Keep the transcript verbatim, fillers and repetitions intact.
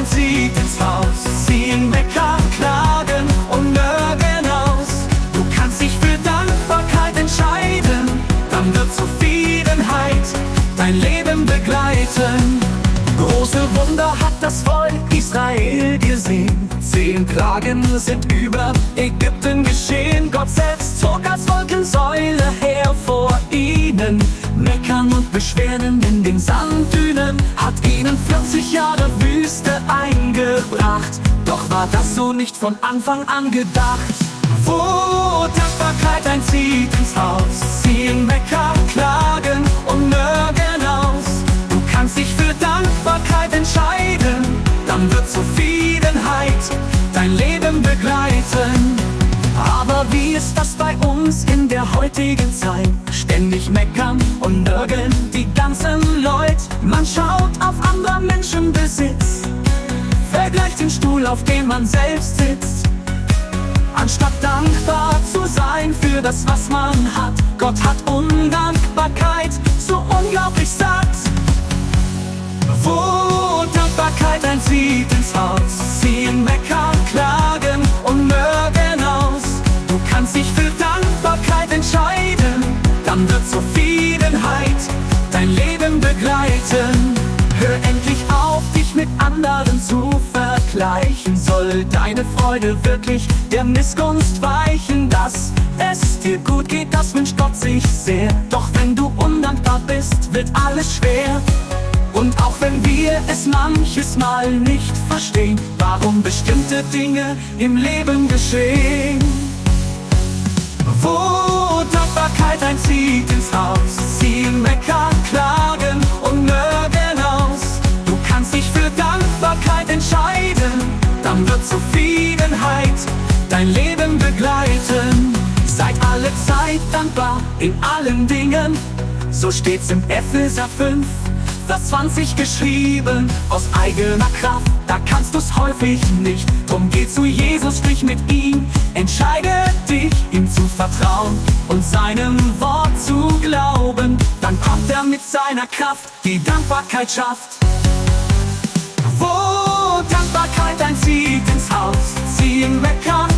einzieht ins Haus. Ziehen, meckern, klagen und nörgeln aus. Du kannst dich für Dankbarkeit entscheiden, dann wird Zufriedenheit dein Leben begleiten. Große Wunder hat das Volk Israel gesehen. Zehn Plagen sind über Ägypten geschehen. Gott selbst zog als Wolkensäule her vor ihnen. Meckern und Beschwerden in den Sanddünen hat ihnen vierzig Jahre Wüste eingebracht. Doch war das so nicht von Anfang an gedacht. Wo Dankbarkeit einzieht ins Haus, ziehen, meckern, klagen und nörgeln aus. Du kannst dich für Dankbarkeit entscheiden, dann wird Zufriedenheit dein Leben begleiten. Aber wie ist das bei uns in der heutigen Zeit? Ständig meckern und nörgeln die ganzen Leute. Man schaut auf anderer Menschen Besitz, vergleicht den Stuhl, auf dem man selbst sitzt, anstatt dankbar zu sein für das, was man hat. Gott hat Undankbarkeit so unglaublich satt. Wo Dankbarkeit einzieht ins Haus, ziehen, meckern, klagen und nörgeln aus. Du kannst dich für Dankbarkeit entscheiden, dann wird Zufriedenheit dein Leben begleiten. Hör endlich auf, dich mit anderen zu vergleichen. Soll deine Freude wirklich der Missgunst weichen? Dass es dir gut geht, das wünscht Gott sich sehr. Doch wenn du undankbar bist, wird alles schwer. Und auch wenn wir es manches Mal nicht verstehen, warum bestimmte Dinge im Leben geschehen. Wo Dankbarkeit einzieht ins Haus, ziehen, meckern, klagen und nörgeln aus. Du kannst dich für Dankbarkeit entscheiden, dann wird Zufriedenheit dein Leben begleiten. Seid alle Zeit dankbar in allen Dingen, so steht's im Epheser fünf, Vers zwanzig geschrieben. Aus eigener Kraft, da kannst du's häufig nicht. Drum geh zu Jesus, sprich mit ihm, entscheide dich, ihm zu vertrauen und seinem Wort zu glauben. Dann kommt er mit seiner Kraft, die Dankbarkeit schafft. Wo Dankbarkeit einzieht ins Haus, ziehen, meckern,